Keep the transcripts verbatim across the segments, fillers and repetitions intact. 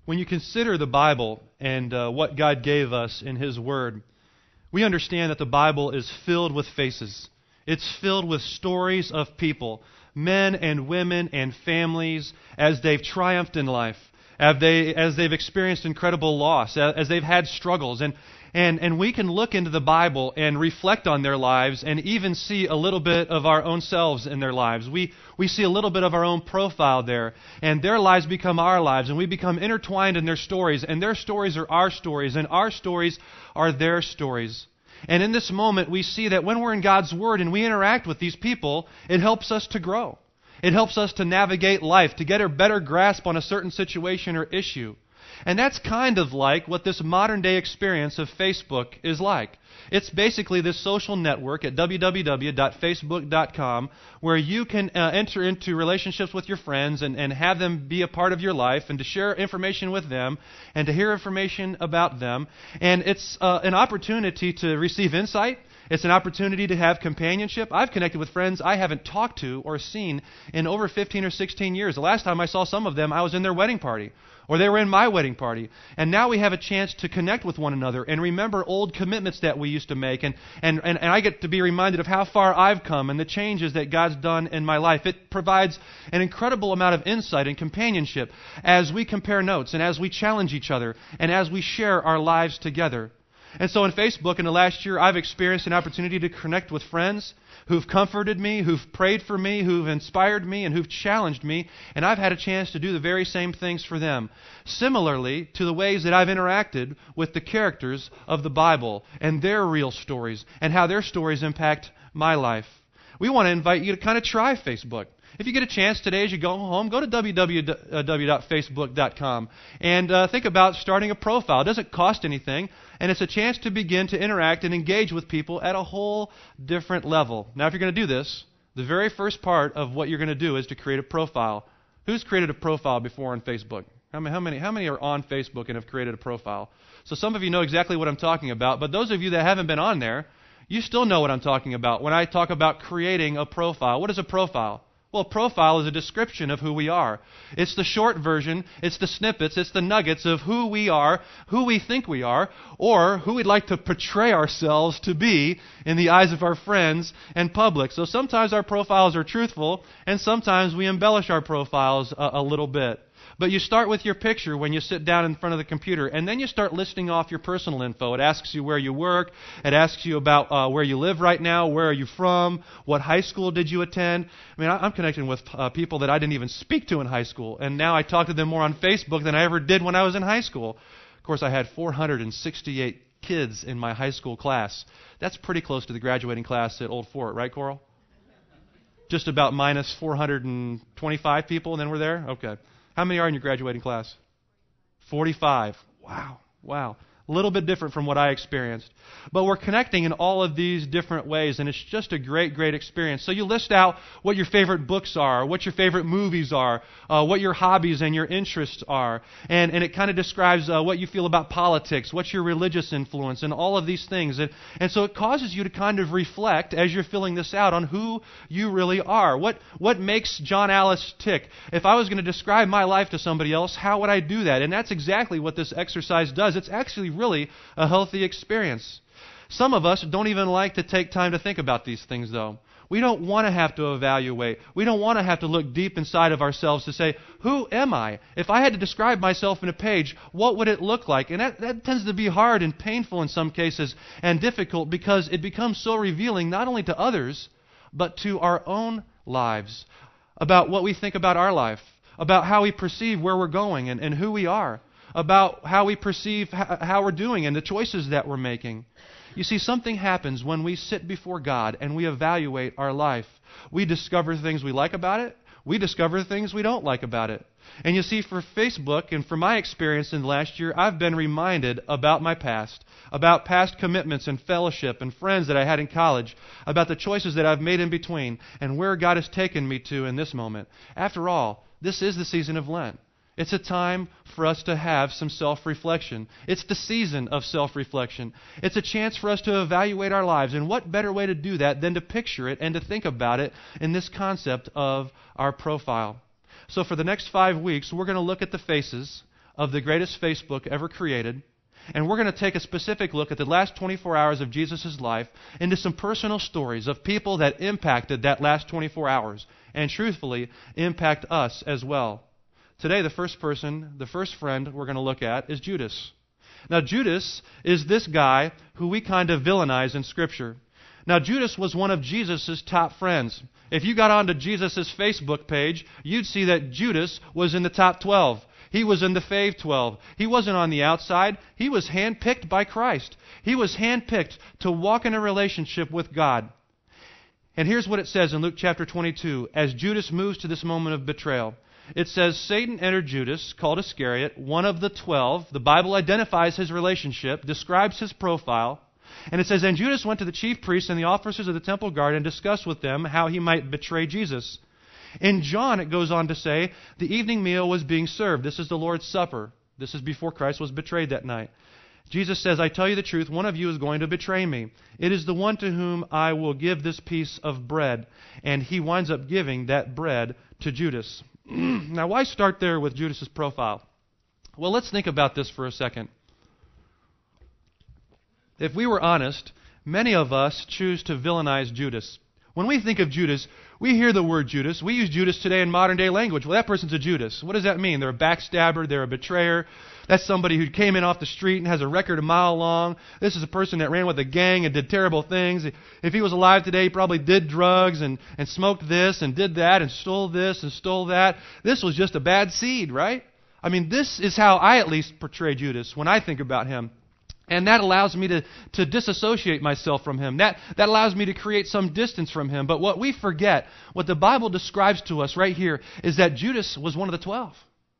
When you consider the Bible and uh, what God gave us in His Word, we understand that the Bible is filled with faces. It's filled with stories of people, men and women and families, as they've triumphed in life, as, they, as they've experienced incredible loss, as they've had struggles. And, and, and we can look into the Bible and reflect on their lives and even see a little bit of our own selves in their lives. We, we see a little bit of our own profile there, and their lives become our lives, and we become intertwined in their stories, and their stories are our stories, and our stories are their stories. And in this moment, we see that when we're in God's Word and we interact with these people, it helps us to grow. It helps us to navigate life, to get a better grasp on a certain situation or issue. And that's kind of like what this modern day experience of Facebook is like. It's basically this social network at w w w dot facebook dot com where you can uh, enter into relationships with your friends and, and have them be a part of your life and to share information with them and to hear information about them. And it's uh, an opportunity to receive insight. It's an opportunity to have companionship. I've connected with friends I haven't talked to or seen in over fifteen or sixteen years. The last time I saw some of them, I was in their wedding party, or they were in my wedding party. And now we have a chance to connect with one another and remember old commitments that we used to make. And, and, and, and I get to be reminded of how far I've come and the changes that God's done in my life. It provides an incredible amount of insight and companionship as we compare notes and as we challenge each other and as we share our lives together. And so on Facebook in the last year, I've experienced an opportunity to connect with friends who've comforted me, who've prayed for me, who've inspired me, and who've challenged me. And I've had a chance to do the very same things for them. Similarly to the ways that I've interacted with the characters of the Bible and their real stories and how their stories impact my life. We want to invite you to kind of try Facebook. If you get a chance today as you go home, go to w w w dot facebook dot com and uh, think about starting a profile. It doesn't cost anything, and it's a chance to begin to interact and engage with people at a whole different level. Now, if you're going to do this, the very first part of what you're going to do is to create a profile. Who's created a profile before on Facebook? How many, how many, how many are on Facebook and have created a profile? So some of you know exactly what I'm talking about, but those of you that haven't been on there, you still know what I'm talking about when I talk about creating a profile. What is a profile? Well, a profile is a description of who we are. It's the short version, it's the snippets, it's the nuggets of who we are, who we think we are, or who we'd like to portray ourselves to be in the eyes of our friends and public. So sometimes our profiles are truthful, and sometimes we embellish our profiles a, a little bit. But you start with your picture when you sit down in front of the computer, and then you start listing off your personal info. It asks you where you work. It asks you about uh, where you live right now, where are you from, what high school did you attend. I mean, I'm connecting with uh, people that I didn't even speak to in high school, and now I talk to them more on Facebook than I ever did when I was in high school. Of course, I had four hundred sixty-eight kids in my high school class. That's pretty close to the graduating class at Old Fort, right, Coral? Just about minus four hundred twenty-five people, and then we're there? Okay. How many are in your graduating class? forty-five. Wow. Wow. A little bit different from what I experienced. But we're connecting in all of these different ways, and it's just a great, great experience. So you list out what your favorite books are, what your favorite movies are, uh, what your hobbies and your interests are, and, and it kind of describes uh, what you feel about politics, what's your religious influence, and all of these things. And, and so it causes you to kind of reflect as you're filling this out on who you really are. What, what makes John Alice tick? If I was going to describe my life to somebody else, how would I do that? And that's exactly what this exercise does. It's actually really a healthy experience. Some of us don't even like to take time to think about these things, though. We don't want to have to evaluate. We don't want to have to look deep inside of ourselves to say, who am I? If I had to describe myself in a page, what would it look like? And that, that tends to be hard and painful in some cases and difficult because it becomes so revealing not only to others, but to our own lives, about what we think about our life, about how we perceive where we're going and, and who we are, about how we perceive how we're doing and the choices that we're making. You see, something happens when we sit before God and we evaluate our life. We discover things we like about it. We discover things we don't like about it. And you see, for Facebook and for my experience in the last year, I've been reminded about my past, about past commitments and fellowship and friends that I had in college, about the choices that I've made in between and where God has taken me to in this moment. After all, this is the season of Lent. It's a time for us to have some self-reflection. It's the season of self-reflection. It's a chance for us to evaluate our lives. And what better way to do that than to picture it and to think about it in this concept of our profile? So for the next five weeks, we're going to look at the faces of the greatest Facebook ever created. And we're going to take a specific look at the last twenty-four hours of Jesus' life into some personal stories of people that impacted that last twenty-four hours and truthfully impact us as well. Today, the first person, the first friend we're going to look at is Judas. Now, Judas is this guy who we kind of villainize in Scripture. Now, Judas was one of Jesus' top friends. If you got onto Jesus' Facebook page, you'd see that Judas was in the top twelve. He was in the fave twelve. He wasn't on the outside. He was handpicked by Christ. He was handpicked to walk in a relationship with God. And here's what it says in Luke chapter twenty-two, as Judas moves to this moment of betrayal. It says, Satan entered Judas, called Iscariot, one of the twelve. The Bible identifies his relationship, describes his profile. And it says, and Judas went to the chief priests and the officers of the temple guard and discussed with them how he might betray Jesus. In John, it goes on to say, the evening meal was being served. This is the Lord's Supper. This is before Christ was betrayed that night. Jesus says, I tell you the truth, one of you is going to betray me. It is the one to whom I will give this piece of bread. And he winds up giving that bread to Judas. Now, why start there with Judas' profile? Well, let's think about this for a second. If we were honest, many of us choose to villainize Judas. When we think of Judas, we hear the word Judas. We use Judas today in modern day language. Well, that person's a Judas. What does that mean? They're a backstabber. They're a betrayer. That's somebody who came in off the street and has a record a mile long. This is a person that ran with a gang and did terrible things. If he was alive today, he probably did drugs and, and smoked this and did that and stole this and stole that. This was just a bad seed, right? I mean, this is how I at least portray Judas when I think about him. And that allows me to, to disassociate myself from him. That, that allows me to create some distance from him. But what we forget, what the Bible describes to us right here, is that Judas was one of the twelve.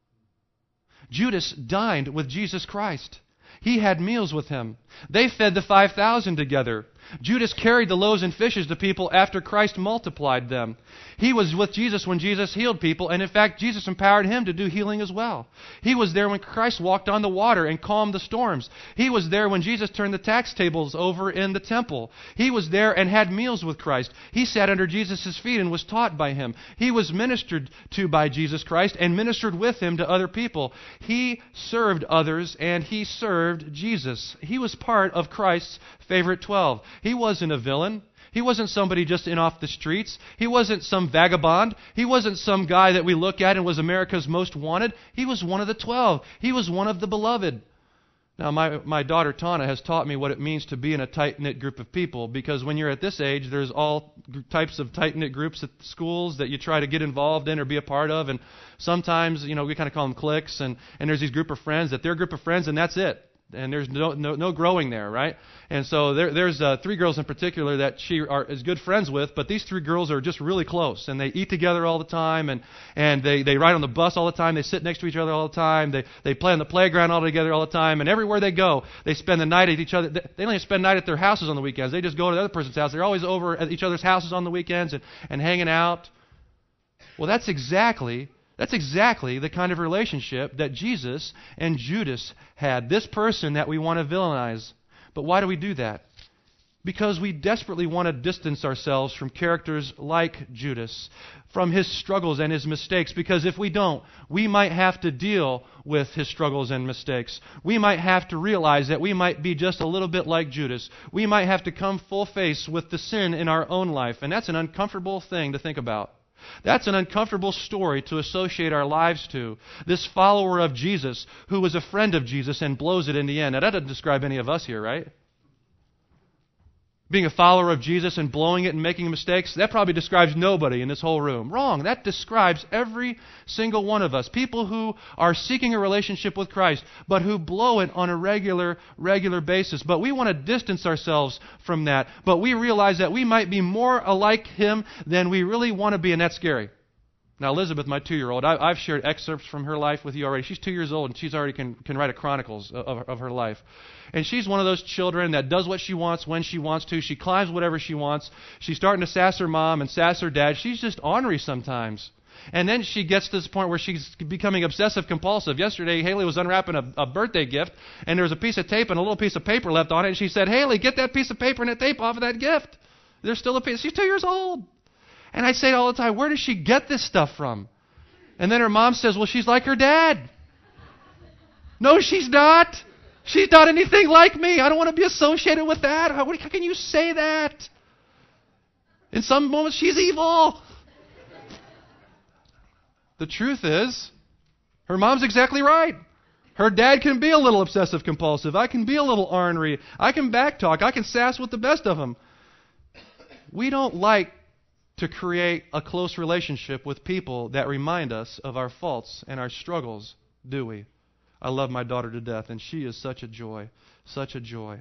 Judas dined with Jesus Christ. He had meals with him. They fed the five thousand together. Judas carried the loaves and fishes to people after Christ multiplied them. He was with Jesus when Jesus healed people, and in fact, Jesus empowered him to do healing as well. He was there when Christ walked on the water and calmed the storms. He was there when Jesus turned the tax tables over in the temple. He was there and had meals with Christ. He sat under Jesus' feet and was taught by him. He was ministered to by Jesus Christ and ministered with him to other people. He served others and he served Jesus. He was part of Christ's favorite twelve. He wasn't a villain. He wasn't somebody just in off the streets. He wasn't some vagabond. He wasn't some guy that we look at and was America's most wanted. He was one of the twelve. He was one of the beloved. Now, my, my daughter Tana has taught me what it means to be in a tight-knit group of people, because when you're at this age, there's all types of tight-knit groups at schools that you try to get involved in or be a part of, and sometimes, you know, we kind of call them cliques, and, and there's these group of friends that they're a group of friends, and that's it. And there's no, no no growing there, right? And so there, there's uh, three girls in particular that she are, is good friends with, but these three girls are just really close, and they eat together all the time, and, and they, they ride on the bus all the time, they sit next to each other all the time, they, they play on the playground all together all the time, and everywhere they go, they spend the night at each other. They don't even spend the night at their houses on the weekends. They just go to the other person's house. They're always over at each other's houses on the weekends and, and hanging out. Well, that's exactly... That's exactly the kind of relationship that Jesus and Judas had. This person that we want to villainize. But why do we do that? Because we desperately want to distance ourselves from characters like Judas, from his struggles and his mistakes. Because if we don't, we might have to deal with his struggles and mistakes. We might have to realize that we might be just a little bit like Judas. We might have to come full face with the sin in our own life. And that's an uncomfortable thing to think about. That's an uncomfortable story to associate our lives to. This follower of Jesus who was a friend of Jesus and blows it in the end. Now, that doesn't describe any of us here, right? Being a follower of Jesus and blowing it and making mistakes, that probably describes nobody in this whole room. Wrong. That describes every single one of us. People who are seeking a relationship with Christ, but who blow it on a regular, regular basis. But we want to distance ourselves from that. But we realize that we might be more alike him than we really want to be, and that's scary. Now, Elizabeth, my two-year-old, I, I've shared excerpts from her life with you already. She's two years old, and she's already can, can write a chronicles of, of her life. And she's one of those children that does what she wants when she wants to. She climbs whatever she wants. She's starting to sass her mom and sass her dad. She's just ornery sometimes. And then she gets to this point where she's becoming obsessive-compulsive. Yesterday, Haley was unwrapping a, a birthday gift, and there was a piece of tape and a little piece of paper left on it. And she said, Haley, get that piece of paper and that tape off of that gift. There's still a piece. She's two years old. And I say all the time, where does she get this stuff from? And then her mom says, well, she's like her dad. No, she's not. She's not anything like me. I don't want to be associated with that. How, how can you say that? In some moments, she's evil. The truth is, her mom's exactly right. Her dad can be a little obsessive compulsive. I can be a little ornery. I can backtalk. I can sass with the best of them. We don't like to create a close relationship with people that remind us of our faults and our struggles, do we? I love my daughter to death, and she is such a joy, such a joy.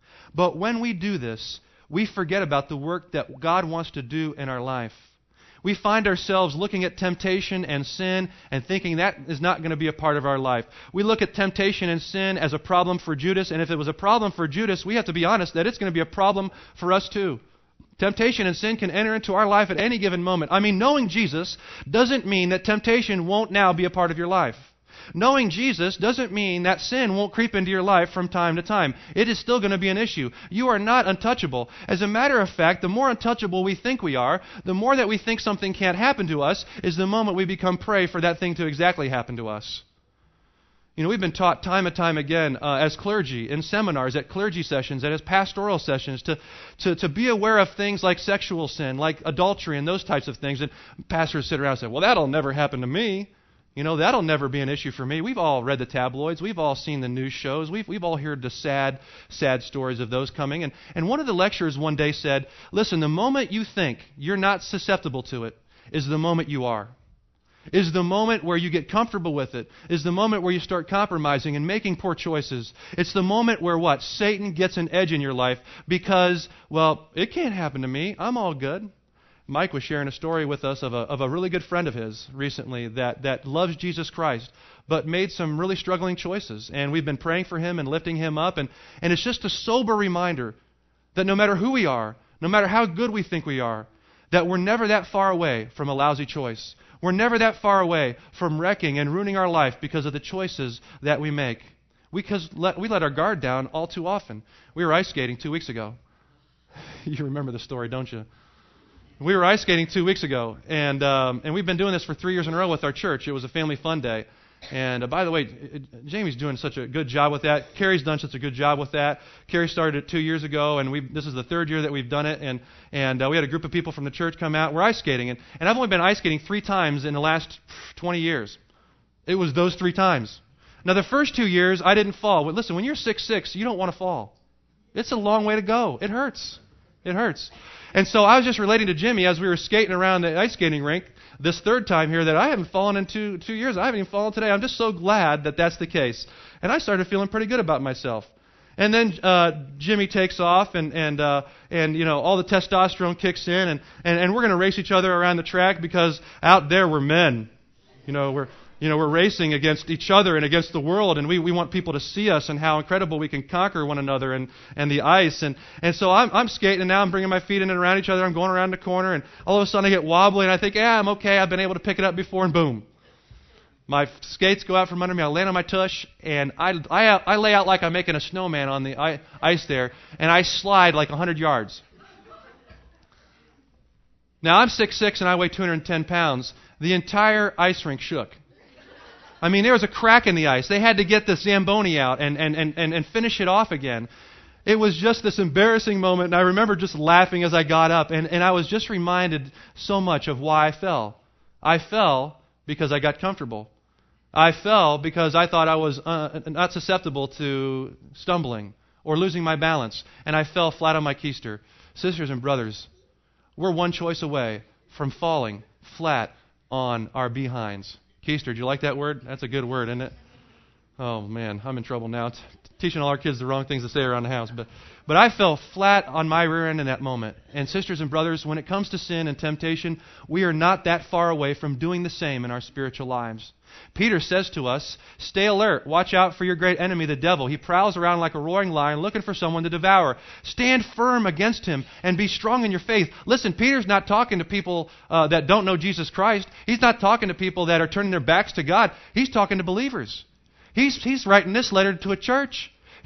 But when we do this, we forget about the work that God wants to do in our life. We find ourselves looking at temptation and sin and thinking that is not going to be a part of our life. We look at temptation and sin as a problem for Judas, and if it was a problem for Judas, we have to be honest that it's going to be a problem for us too. Temptation and sin can enter into our life at any given moment. I mean, knowing Jesus doesn't mean that temptation won't now be a part of your life. Knowing Jesus doesn't mean that sin won't creep into your life from time to time. It is still going to be an issue. You are not untouchable. As a matter of fact, the more untouchable we think we are, the more that we think something can't happen to us, is the moment we become prey for that thing to exactly happen to us. You know, we've been taught time and time again uh, as clergy, in seminars, at clergy sessions, and as pastoral sessions, to, to, to be aware of things like sexual sin, like adultery, and those types of things. And pastors sit around and say, well, that'll never happen to me. You know, that'll never be an issue for me. We've all read the tabloids. We've all seen the news shows. We've, we've all heard the sad, sad stories of those coming. And, and one of the lecturers one day said, listen, the moment you think you're not susceptible to it is the moment you are. Is the moment where you get comfortable with it. Is the moment where you start compromising and making poor choices. It's the moment where what? Satan gets an edge in your life because, well, it can't happen to me. I'm all good. Mike was sharing a story with us of a, of a really good friend of his recently that, that loves Jesus Christ, but made some really struggling choices. And we've been praying for him and lifting him up. And, and it's just a sober reminder that no matter who we are, no matter how good we think we are, that we're never that far away from a lousy choice. We're never that far away from wrecking and ruining our life because of the choices that we make. We, cause let, we let our guard down all too often. We were ice skating two weeks ago. You remember the story, don't you? We were ice skating two weeks ago, and um, and we've been doing this for three years in a row with our church. It was a family fun day. And uh, by the way, it, Jamie's doing such a good job with that. Carrie's done such a good job with that. Carrie started it two years ago, and we this is the third year that we've done it. And and uh, we had a group of people from the church come out. We're ice skating, and, and I've only been ice skating three times in the last twenty years. It was those three times. Now, the first two years, I didn't fall. Well, listen, when you're six foot six, you don't want to fall. It's a long way to go. It hurts. It hurts. And so I was just relating to Jimmy as we were skating around the ice skating rink this third time here that I haven't fallen in two, two years. I haven't even fallen today. I'm just so glad that that's the case. And I started feeling pretty good about myself. And then uh, Jimmy takes off, and and uh, and you know all the testosterone kicks in, and, and, and we're going to race each other around the track because out there we're men. You know we're you know we're racing against each other and against the world, and we, we want people to see us and how incredible we can conquer one another and, and the ice. And, and so I'm I'm skating, and now I'm bringing my feet in and around each other. I'm going around the corner, and all of a sudden I get wobbly, and I think, yeah, I'm okay. I've been able to pick it up before, and boom. My skates go out from under me. I land on my tush, and I, I, I lay out like I'm making a snowman on the ice there, and I slide like one hundred yards. Now, I'm six foot six, and I weigh two hundred ten pounds. The entire ice rink shook. I mean, there was a crack in the ice. They had to get the Zamboni out and, and, and, and finish it off again. It was just this embarrassing moment, and I remember just laughing as I got up, and, and I was just reminded so much of why I fell. I fell because I got comfortable. I fell because I thought I was uh, not susceptible to stumbling or losing my balance, and I fell flat on my keister. Sisters and brothers, we're one choice away from falling flat on our behinds. Keister, do you like that word? That's a good word, isn't it? Oh, man, I'm in trouble now. T- teaching all our kids the wrong things to say around the house. But, but I fell flat on my rear end in that moment. And sisters and brothers, when it comes to sin and temptation, we are not that far away from doing the same in our spiritual lives. Peter says to us, stay alert. Watch out for your great enemy, the devil. He prowls around like a roaring lion looking for someone to devour. Stand firm against him and be strong in your faith. Listen, Peter's not talking to people uh, that don't know Jesus Christ. He's not talking to people that are turning their backs to God. He's talking to believers. He's, he's writing this letter to a church.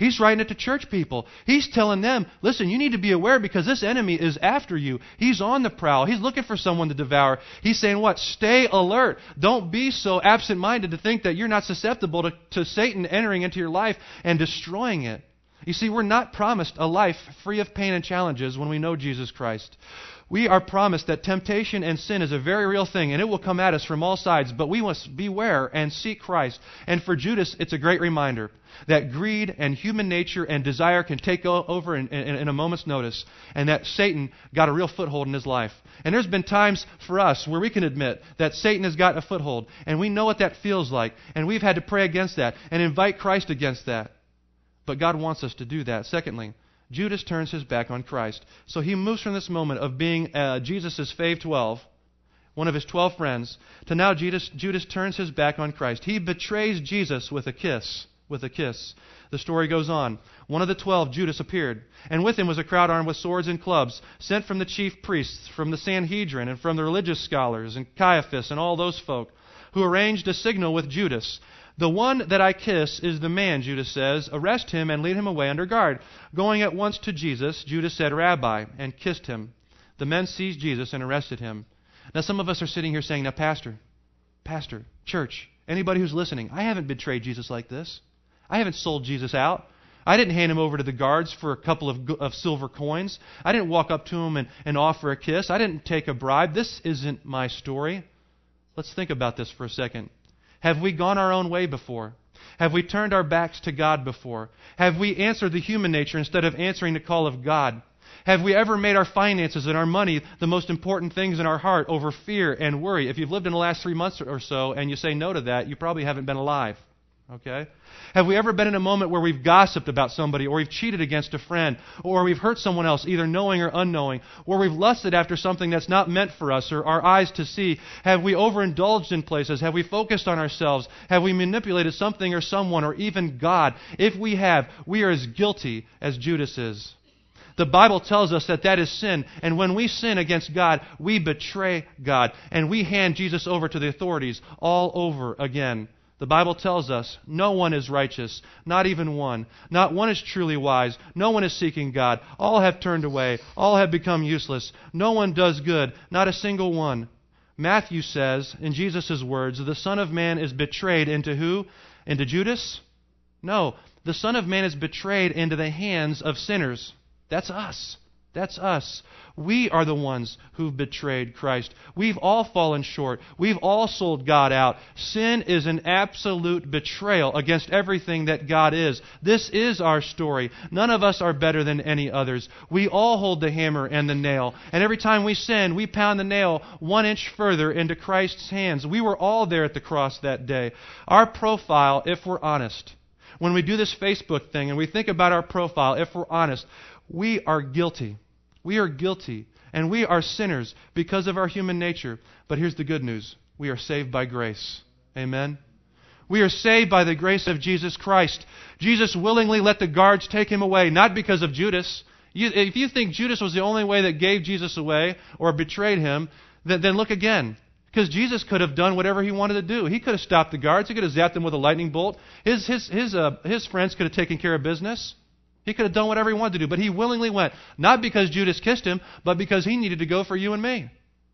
He's writing it to church people. He's telling them, listen, you need to be aware because this enemy is after you. He's on the prowl. He's looking for someone to devour. He's saying what? Stay alert. Don't be so absent-minded to think that you're not susceptible to, to Satan entering into your life and destroying it. You see, we're not promised a life free of pain and challenges when we know Jesus Christ. We are promised that temptation and sin is a very real thing, and it will come at us from all sides, but we must beware and seek Christ. And for Judas, it's a great reminder that greed and human nature and desire can take over in, in, in a moment's notice, and that Satan got a real foothold in his life. And there's been times for us where we can admit that Satan has got a foothold, and we know what that feels like, and we've had to pray against that and invite Christ against that. But God wants us to do that. Secondly, Judas turns his back on Christ. So he moves from this moment of being uh, Jesus' fave twelve, one of his twelve friends, to now Judas, Judas turns his back on Christ. He betrays Jesus with a kiss. With a kiss. The story goes on. One of the twelve, Judas, appeared, and with him was a crowd armed with swords and clubs, sent from the chief priests, from the Sanhedrin, and from the religious scholars, and Caiaphas, and all those folk, who arranged a signal with Judas. The one that I kiss is the man, Judas says. Arrest him and lead him away under guard. Going at once to Jesus, Judas said, Rabbi, and kissed him. The men seized Jesus and arrested him. Now some of us are sitting here saying, now Pastor, Pastor, church, anybody who's listening, I haven't betrayed Jesus like this. I haven't sold Jesus out. I didn't hand him over to the guards for a couple of, of silver coins. I didn't walk up to him and, and offer a kiss. I didn't take a bribe. This isn't my story. Let's think about this for a second. Have we gone our own way before? Have we turned our backs to God before? Have we answered the human nature instead of answering the call of God? Have we ever made our finances and our money the most important things in our heart over fear and worry? If you've lived in the last three months or so and you say no to that, you probably haven't been alive. Okay? Have we ever been in a moment where we've gossiped about somebody, or we've cheated against a friend, or we've hurt someone else, either knowing or unknowing, or we've lusted after something that's not meant for us or our eyes to see? Have we overindulged in places? Have we focused on ourselves? Have we manipulated something or someone or even God? If we have, we are as guilty as Judas is. The Bible tells us that that is sin, and when we sin against God, we betray God, and we hand Jesus over to the authorities all over again. The Bible tells us no one is righteous, not even one. Not one is truly wise. No one is seeking God. All have turned away. All have become useless. No one does good, not a single one. Matthew says, in Jesus' words, the Son of Man is betrayed into who? Into Judas? No, the Son of Man is betrayed into the hands of sinners. That's us. That's us. We are the ones who've betrayed Christ. We've all fallen short. We've all sold God out. Sin is an absolute betrayal against everything that God is. This is our story. None of us are better than any others. We all hold the hammer and the nail. And every time we sin, we pound the nail one inch further into Christ's hands. We were all there at the cross that day. Our profile, if we're honest, when we do this Facebook thing and we think about our profile, if we're honest, we are guilty. We are guilty, and we are sinners because of our human nature. But here's the good news. We are saved by grace. Amen? We are saved by the grace of Jesus Christ. Jesus willingly let the guards take him away, not because of Judas. You, if you think Judas was the only way that gave Jesus away or betrayed him, then, then look again. Because Jesus could have done whatever he wanted to do. He could have stopped the guards. He could have zapped them with a lightning bolt. His, his, his, uh, his friends could have taken care of business. He could have done whatever he wanted to do, but he willingly went. Not because Judas kissed him, but because he needed to go for you and me.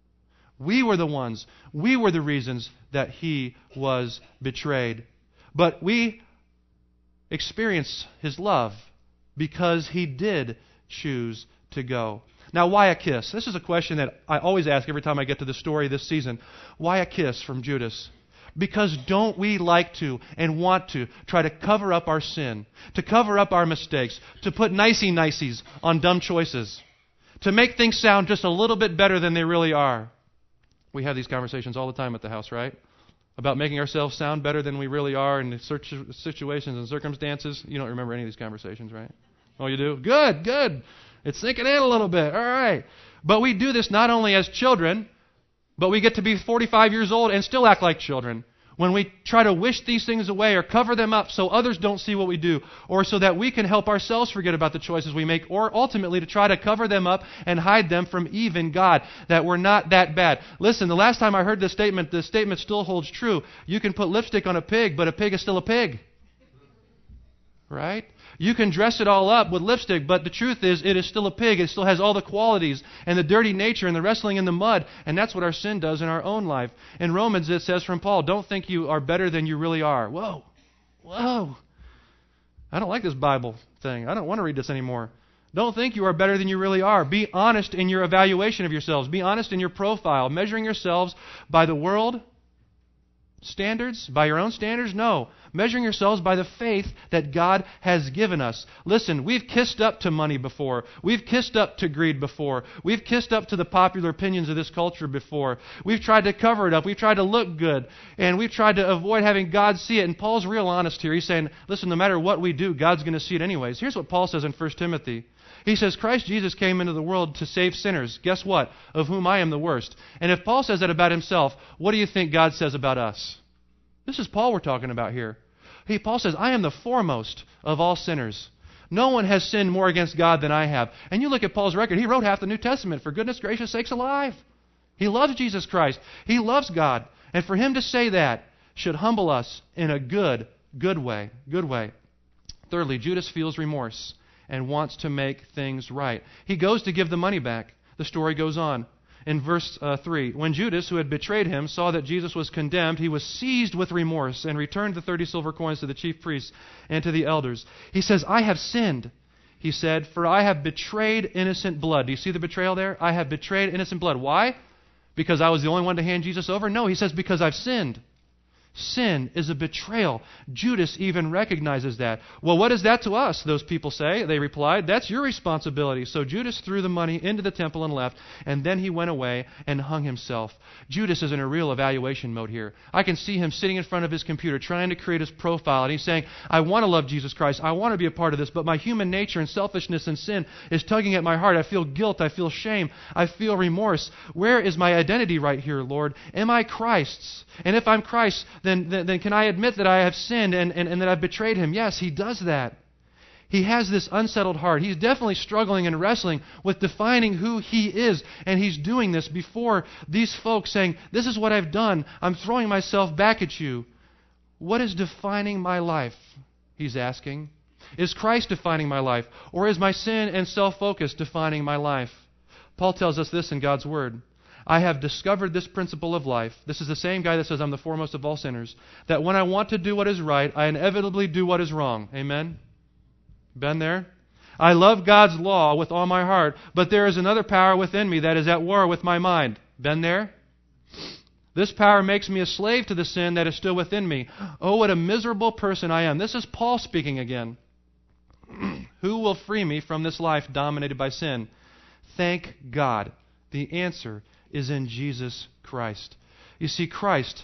We were the ones. We were the reasons that he was betrayed. But we experience his love because he did choose to go. Now, why a kiss? This is a question that I always ask every time I get to the story this season. Why a kiss from Judas? Because don't we like to and want to try to cover up our sin, to cover up our mistakes, to put nicey-niceys on dumb choices, to make things sound just a little bit better than they really are? We have these conversations all the time at the house, right? About making ourselves sound better than we really are in certain situations and circumstances. You don't remember any of these conversations, right? Oh, you do? Good, good. It's sinking in a little bit. All right. But we do this not only as children, but we get to be forty-five years old and still act like children. When we try to wish these things away or cover them up so others don't see what we do, or so that we can help ourselves forget about the choices we make, or ultimately to try to cover them up and hide them from even God, that we're not that bad. Listen, the last time I heard this statement, the statement still holds true. You can put lipstick on a pig, but a pig is still a pig. Right? You can dress it all up with lipstick, but the truth is it is still a pig. It still has all the qualities and the dirty nature and the wrestling in the mud. And that's what our sin does in our own life. In Romans it says from Paul, don't think you are better than you really are. Whoa. Whoa. I don't like this Bible thing. I don't want to read this anymore. Don't think you are better than you really are. Be honest in your evaluation of yourselves. Be honest in your profile. Measuring yourselves by the world standards, by your own standards? No. Measuring yourselves by the faith that God has given us. Listen, we've kissed up to money before. We've kissed up to greed before. We've kissed up to the popular opinions of this culture before. We've tried to cover it up. We've tried to look good. And we've tried to avoid having God see it. And Paul's real honest here. He's saying, listen, no matter what we do, God's going to see it anyways. Here's what Paul says in First Timothy. He says, Christ Jesus came into the world to save sinners. Guess what? Of whom I am the worst. And if Paul says that about himself, what do you think God says about us? This is Paul we're talking about here. He, Paul says, I am the foremost of all sinners. No one has sinned more against God than I have. And you look at Paul's record. He wrote half the New Testament. For goodness gracious sakes alive. He loves Jesus Christ. He loves God. And for him to say that should humble us in a good, good way. Good way. Thirdly, Judas feels remorse and wants to make things right. He goes to give the money back. The story goes on. In verse uh, three, when Judas, who had betrayed him, saw that Jesus was condemned, he was seized with remorse and returned the thirty silver coins to the chief priests and to the elders. He says, I have sinned, he said, for I have betrayed innocent blood. Do you see the betrayal there? I have betrayed innocent blood. Why? Because I was the only one to hand Jesus over? No, he says, because I've sinned. Sin is a betrayal. Judas even recognizes that. Well, what is that to us? Those people say. They replied, that's your responsibility. So Judas threw the money into the temple and left, and then he went away and hung himself. Judas is in a real evaluation mode here. I can see him sitting in front of his computer trying to create his profile, and he's saying, I want to love Jesus Christ. I want to be a part of this, but my human nature and selfishness and sin is tugging at my heart. I feel guilt. I feel shame. I feel remorse. Where is my identity right here, Lord? Am I Christ's? And if I'm Christ's, Then, then, then can I admit that I have sinned and, and, and that I've betrayed him? Yes, he does that. He has this unsettled heart. He's definitely struggling and wrestling with defining who he is. And he's doing this before these folks saying, this is what I've done. I'm throwing myself back at you. What is defining my life? He's asking. Is Christ defining my life? Or is my sin and self-focus defining my life? Paul tells us this in God's Word. I have discovered this principle of life. This is the same guy that says I'm the foremost of all sinners. That when I want to do what is right, I inevitably do what is wrong. Amen? Been there? I love God's law with all my heart, but there is another power within me that is at war with my mind. Been there? This power makes me a slave to the sin that is still within me. Oh, what a miserable person I am. This is Paul speaking again. Who will free me from this life dominated by sin? Thank God. The answer is in Jesus Christ. You see, Christ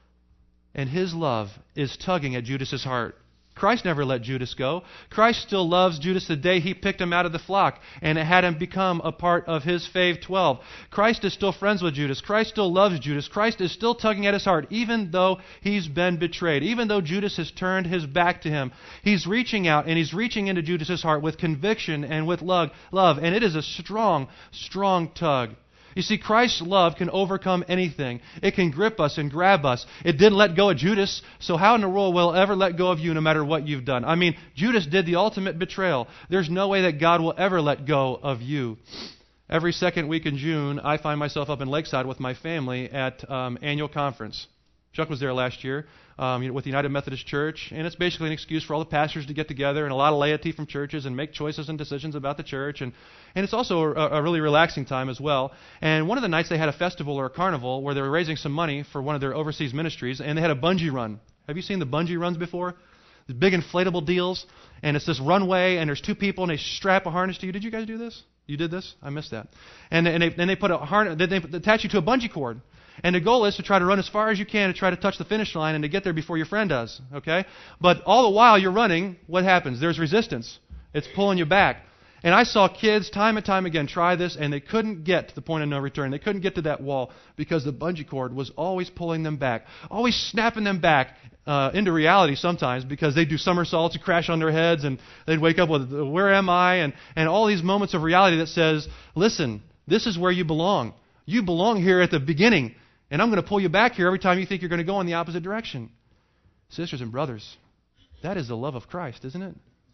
and his love is tugging at Judas's heart. Christ never let Judas go. Christ still loves Judas the day he picked him out of the flock and had him become a part of his fave twelve. Christ is still friends with Judas. Christ still loves Judas. Christ is still tugging at his heart, even though he's been betrayed. Even though Judas has turned his back to him, he's reaching out and he's reaching into Judas's heart with conviction and with love. And it is a strong, strong tug. You see, Christ's love can overcome anything. It can grip us and grab us. It didn't let go of Judas, so how in the world will it ever let go of you no matter what you've done? I mean, Judas did the ultimate betrayal. There's no way that God will ever let go of you. Every second week in June, I find myself up in Lakeside with my family at um, annual conference. Chuck was there last year um, with the United Methodist Church, and it's basically an excuse for all the pastors to get together and a lot of laity from churches and make choices and decisions about the church. And, and it's also a, a really relaxing time as well. And one of the nights they had a festival or a carnival where they were raising some money for one of their overseas ministries, and they had a bungee run. Have you seen the bungee runs before? The big inflatable deals, and it's this runway, and there's two people, and they strap a harness to you. Did you guys do this? You did this? I missed that. And, and, they, and they put a harness, they attach you to a bungee cord. And the goal is to try to run as far as you can to try to touch the finish line and to get there before your friend does, okay? But all the while you're running, what happens? There's resistance. It's pulling you back. And I saw kids time and time again try this, and they couldn't get to the point of no return. They couldn't get to that wall because the bungee cord was always pulling them back, always snapping them back uh, into reality sometimes because they'd do somersaults and crash on their heads, and they'd wake up with, where am I? And, and all these moments of reality that says, listen, this is where you belong. You belong here at the beginning. And I'm going to pull you back here every time you think you're going to go in the opposite direction. Sisters and brothers, that is the love of Christ, isn't it?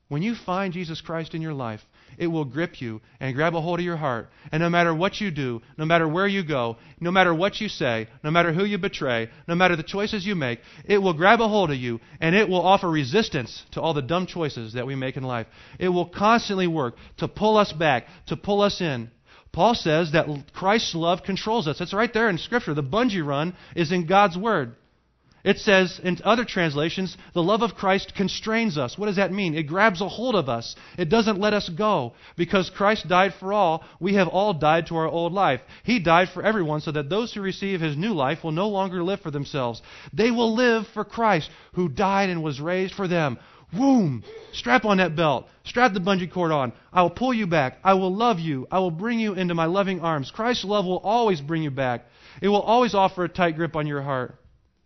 When you find Jesus Christ in your life, it will grip you and grab a hold of your heart. And no matter what you do, no matter where you go, no matter what you say, no matter who you betray, no matter the choices you make, it will grab a hold of you and it will offer resistance to all the dumb choices that we make in life. It will constantly work to pull us back, to pull us in. Paul says that Christ's love controls us. It's right there in Scripture. The bungee run is in God's Word. It says in other translations, the love of Christ constrains us. What does that mean? It grabs a hold of us. It doesn't let us go. Because Christ died for all, we have all died to our old life. He died for everyone so that those who receive His new life will no longer live for themselves. They will live for Christ, who died and was raised for them. Boom! Strap on that belt. Strap the bungee cord on. I will pull you back. I will love you. I will bring you into my loving arms. Christ's love will always bring you back. It will always offer a tight grip on your heart.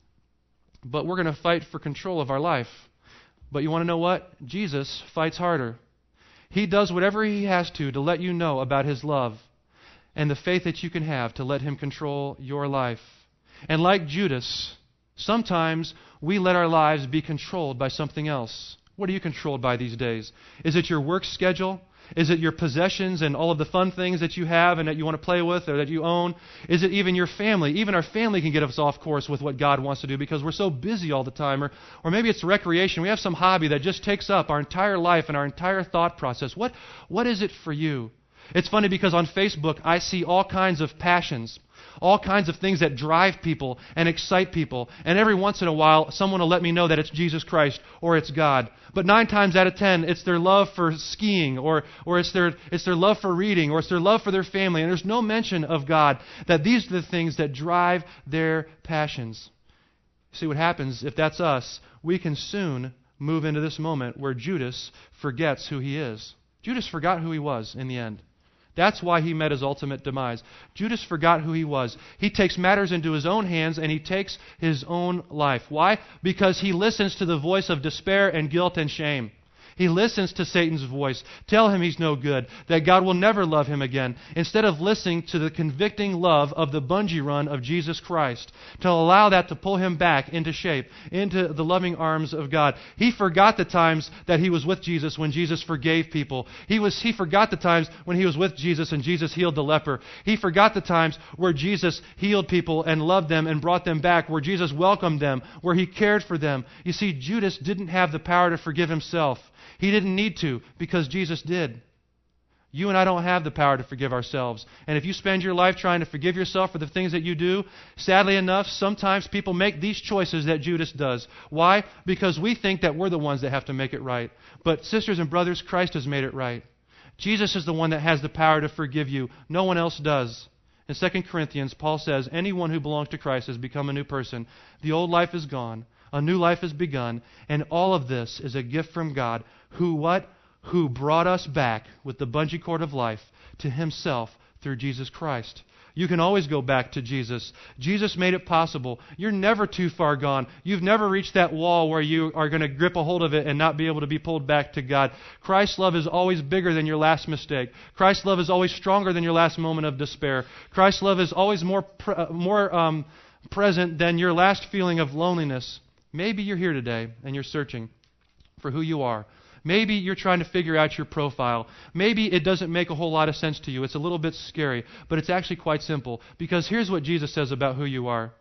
But we're going to fight for control of our life. But you want to know what? Jesus fights harder. He does whatever He has to to let you know about His love and the faith that you can have to let Him control your life. And like Judas, sometimes we let our lives be controlled by something else. What are you controlled by these days? Is it your work schedule? Is it your possessions and all of the fun things that you have and that you want to play with or that you own? Is it even your family? Even our family can get us off course with what God wants to do because we're so busy all the time. Or, or maybe it's recreation. We have some hobby that just takes up our entire life and our entire thought process. What, what is it for you? It's funny because on Facebook I see all kinds of passions, all kinds of things that drive people and excite people. And every once in a while, someone will let me know that it's Jesus Christ or it's God. But nine times out of ten, it's their love for skiing or, or it's their, it's their love for reading or it's their love for their family. And there's no mention of God, that these are the things that drive their passions. See what happens if that's us? We can soon move into this moment where Judas forgets who he is. Judas forgot who he was in the end. That's why he met his ultimate demise. Judas forgot who he was. He takes matters into his own hands and he takes his own life. Why? Because he listens to the voice of despair and guilt and shame. He listens to Satan's voice. Tell him he's no good, that God will never love him again, instead of listening to the convicting love of the bungee run of Jesus Christ, to allow that to pull him back into shape, into the loving arms of God. He forgot the times that he was with Jesus when Jesus forgave people. He was he forgot the times when he was with Jesus and Jesus healed the leper. He forgot the times where Jesus healed people and loved them and brought them back, where Jesus welcomed them, where he cared for them. You see, Judas didn't have the power to forgive himself. He didn't need to because Jesus did. You and I don't have the power to forgive ourselves. And if you spend your life trying to forgive yourself for the things that you do, sadly enough, sometimes people make these choices that Judas does. Why? Because we think that we're the ones that have to make it right. But sisters and brothers, Christ has made it right. Jesus is the one that has the power to forgive you. No one else does. In Second Corinthians, Paul says, anyone who belongs to Christ has become a new person. The old life is gone. A new life has begun. And all of this is a gift from God, who what? Who brought us back with the bungee cord of life to Himself through Jesus Christ. You can always go back to Jesus. Jesus made it possible. You're never too far gone. You've never reached that wall where you are going to grip a hold of it and not be able to be pulled back to God. Christ's love is always bigger than your last mistake. Christ's love is always stronger than your last moment of despair. Christ's love is always more pre- more um, present than your last feeling of loneliness. Maybe you're here today and you're searching for who you are. Maybe you're trying to figure out your profile. Maybe it doesn't make a whole lot of sense to you. It's a little bit scary, but it's actually quite simple. Because here's what Jesus says about who you are.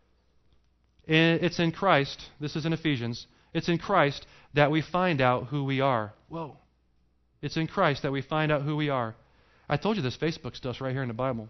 It's in Christ, this is in Ephesians, it's in Christ that we find out who we are. Whoa. It's in Christ that we find out who we are. I told you this Facebook stuff's right here in the Bible.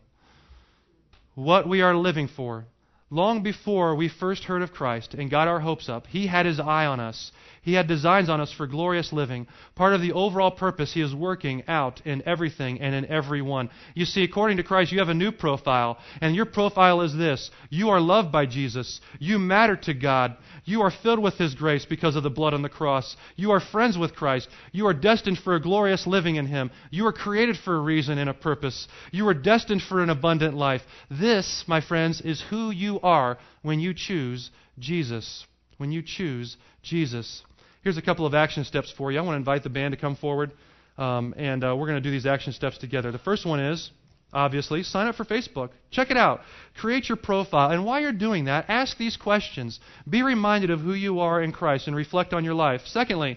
What we are living for. Long before we first heard of Christ and got our hopes up, He had His eye on us. He had designs on us for glorious living. Part of the overall purpose He is working out in everything and in everyone. You see, according to Christ, you have a new profile, and your profile is this. You are loved by Jesus. You matter to God. You are filled with His grace because of the blood on the cross. You are friends with Christ. You are destined for a glorious living in Him. You are created for a reason and a purpose. You are destined for an abundant life. This, my friends, is who you are when you choose Jesus. When you choose Jesus. Here's a couple of action steps for you. I want to invite the band to come forward, um, and uh, we're going to do these action steps together. The first one is, obviously, sign up for Facebook. Check it out. Create your profile. And while you're doing that, ask these questions. Be reminded of who you are in Christ and reflect on your life. Secondly,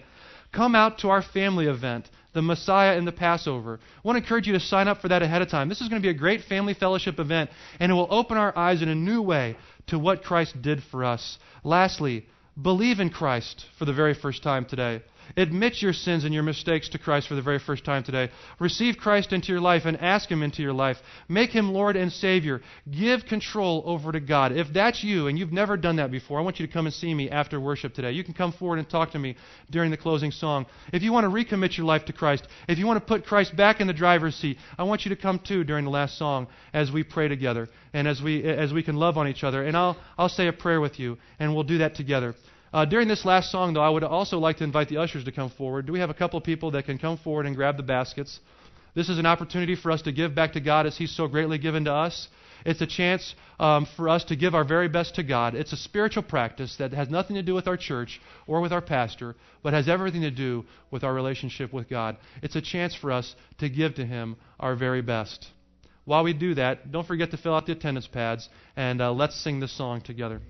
Come out to our family event, the Messiah and the Passover. I want to encourage you to sign up for that ahead of time. This is going to be a great family fellowship event, and it will open our eyes in a new way to what Christ did for us. Lastly, believe in Christ for the very first time today. Admit your sins and your mistakes to Christ for the very first time today. Receive Christ into your life and ask Him into your life. Make Him Lord and Savior. Give control over to God. If that's you and you've never done that before, I want you to come and see me after worship today. You can come forward and talk to me during the closing song. If you want to recommit your life to Christ, if you want to put Christ back in the driver's seat, I want you to come too during the last song as we pray together and as we as we can love on each other. And I'll I'll say a prayer with you, and we'll do that together. Uh, during this last song, though, I would also like to invite the ushers to come forward. Do we have a couple of people that can come forward and grab the baskets? This is an opportunity for us to give back to God as He's so greatly given to us. It's a chance um, for us to give our very best to God. It's a spiritual practice that has nothing to do with our church or with our pastor, but has everything to do with our relationship with God. It's a chance for us to give to Him our very best. While we do that, don't forget to fill out the attendance pads, and uh, let's sing this song together.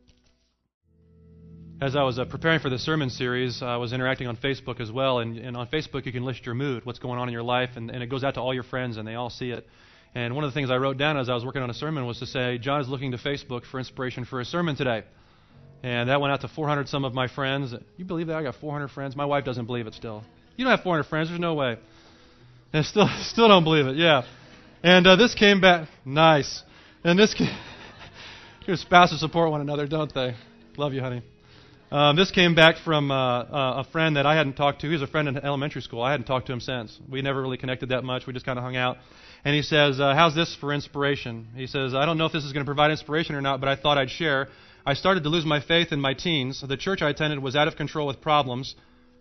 As I was uh, preparing for the sermon series, I was interacting on Facebook as well, and, and on Facebook you can list your mood, what's going on in your life, and, and it goes out to all your friends, and they all see it. And one of the things I wrote down as I was working on a sermon was to say, John is looking to Facebook for inspiration for his sermon today. And that went out to four hundred some of my friends. You believe that? I got four hundred friends? My wife doesn't believe it still. You don't have four hundred friends. There's no way. And still still don't believe it. Yeah. And uh, this came back. Nice. And this came... Your spouses support one another, don't they? Love you, honey. Um, this came back from uh, uh, a friend that I hadn't talked to. He was a friend in elementary school. I hadn't talked to him since. We never really connected that much. We just kind of hung out. And he says, uh, how's this for inspiration? He says, I don't know if this is going to provide inspiration or not, but I thought I'd share. I started to lose my faith in my teens. The church I attended was out of control with problems.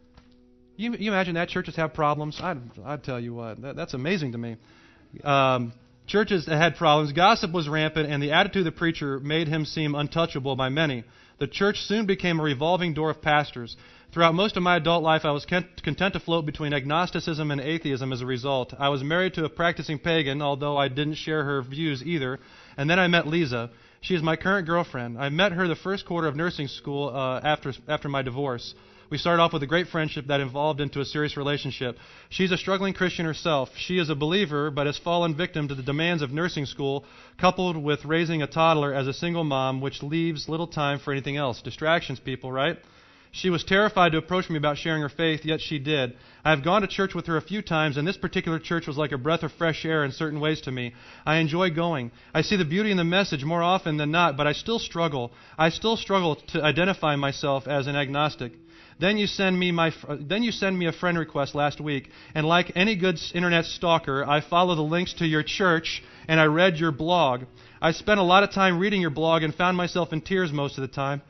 You, you imagine that churches have problems? I'd, I'd tell you what. That, that's amazing to me. Um, churches that had problems. Gossip was rampant, and the attitude of the preacher made him seem untouchable by many. The church soon became a revolving door of pastors. Throughout most of my adult life, I was content to float between agnosticism and atheism as a result. I was married to a practicing pagan, although I didn't share her views either. And then I met Lisa. She is my current girlfriend. I met her the first quarter of nursing school uh, after after my divorce. We started off with a great friendship that evolved into a serious relationship. She's a struggling Christian herself. She is a believer, but has fallen victim to the demands of nursing school, coupled with raising a toddler as a single mom, which leaves little time for anything else. Distractions, people, right? She was terrified to approach me about sharing her faith, yet she did. I have gone to church with her a few times, and this particular church was like a breath of fresh air in certain ways to me. I enjoy going. I see the beauty in the message more often than not, but I still struggle. I still struggle to identify myself as an agnostic. Then you send me my then you send me a friend request last week, and like any good internet stalker, I follow the links to your church and I read your blog. I spent a lot of time reading your blog and found myself in tears most of the time.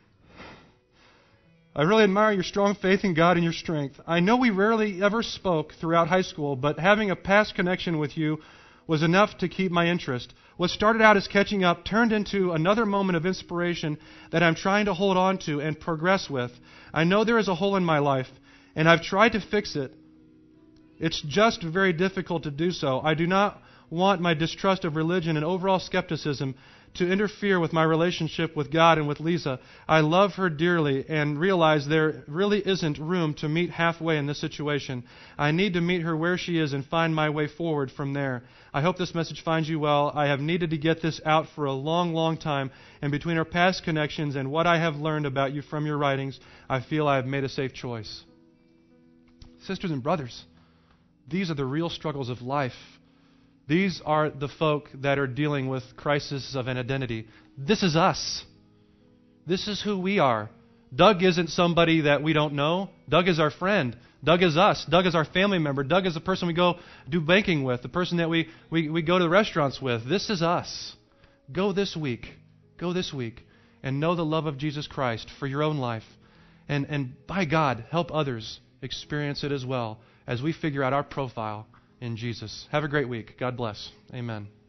I really admire your strong faith in God and your strength. I know we rarely ever spoke throughout high school, but having a past connection with you was enough to keep my interest. What started out as catching up turned into another moment of inspiration that I'm trying to hold on to and progress with. I know there is a hole in my life, and I've tried to fix it. It's just very difficult to do so. I do not want my distrust of religion and overall skepticism to interfere with my relationship with God and with Lisa. I love her dearly and realize there really isn't room to meet halfway in this situation. I need to meet her where she is and find my way forward from there. I hope this message finds you well. I have needed to get this out for a long, long time, and between our past connections and what I have learned about you from your writings, I feel I have made a safe choice. Sisters and brothers, these are the real struggles of life. These are the folk that are dealing with crisis of an identity. This is us. This is who we are. Doug isn't somebody that we don't know. Doug is our friend. Doug is us. Doug is our family member. Doug is the person we go do banking with, the person that we, we, we go to the restaurants with. This is us. Go this week. Go this week and know the love of Jesus Christ for your own life. And, and by God, help others experience it as well as we figure out our profile in Jesus. Have a great week. God bless. Amen.